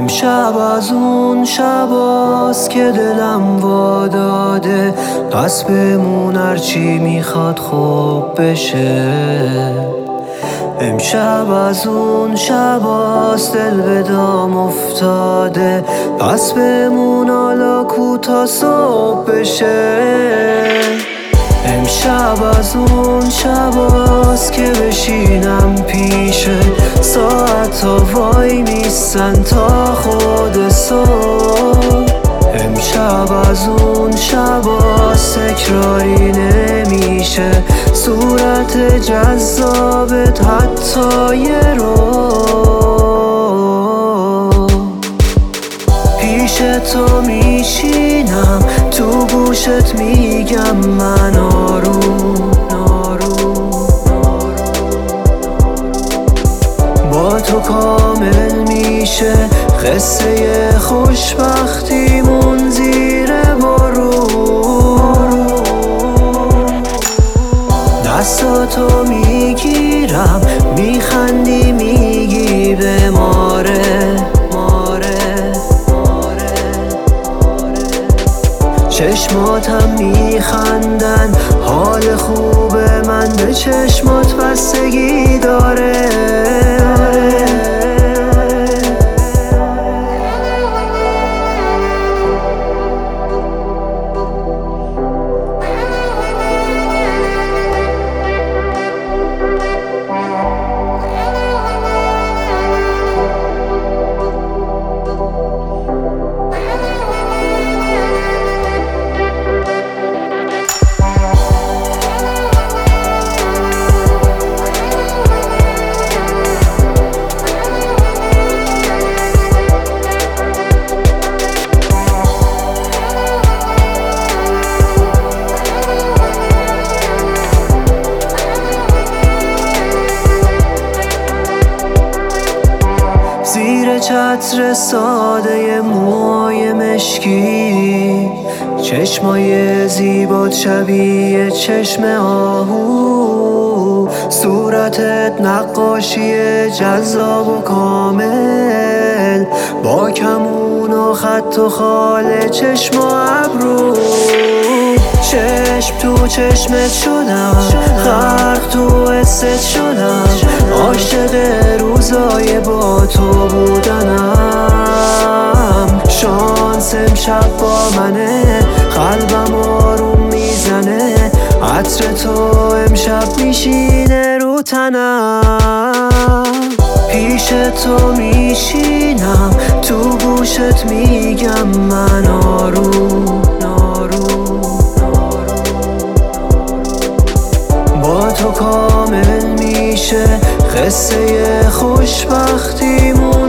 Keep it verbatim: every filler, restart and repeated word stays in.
امشب از اون شباست که دلم واداده پس بمون هرچی میخواد خوب بشه. امشب از اون شباست دل به دام افتاده پس بمون حالا کو تا صبح بشه. امشب از اون شباست که بشینم پیشه ساعت ها وای میستن تا خود صبح. امشب از اون شباست تکراری نمیشه صورت جذابت حتی یه رو. پیش تو میشینم تو گوشت میگم من آروم آروم با تو کامل میشه قصه خوشبختیمون زیر بارون. دستاتو میگیرم میخندی میگی به ماره ماره ماره چشماتم میخندن حال خوب من به چشمات بستگی داره. زیر چتر ساده موهای مشکی چشمای زیبات شبیه چشم آهو صورتت نقاشی جذاب و کامل با کمون و خط و خال چشم و ابرو. چشم تو چشمت شدم غرق تو حست شدم عاشق روزای با تو بودنم. شانس امشب با منه قلبم آروم میزنه عطر تو امشب میشینه رو تنم. پیش تو میشینم تو گوشت میگم من آروم آروم با تو کامل میشه قصه خوشبختیمون